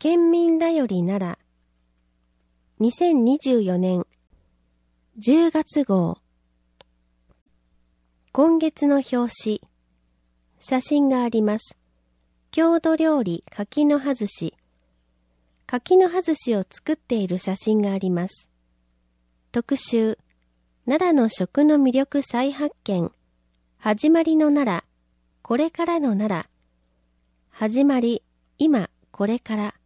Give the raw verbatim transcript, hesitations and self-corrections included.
県民だより奈良にせんにじゅうよねんじゅうがつ号。今月の表紙、写真があります。郷土料理柿の葉寿司。柿の葉寿司を作っている写真があります。特集、奈良の食の魅力再発見。始まりの奈良、これからの奈良。始まり、今、これから。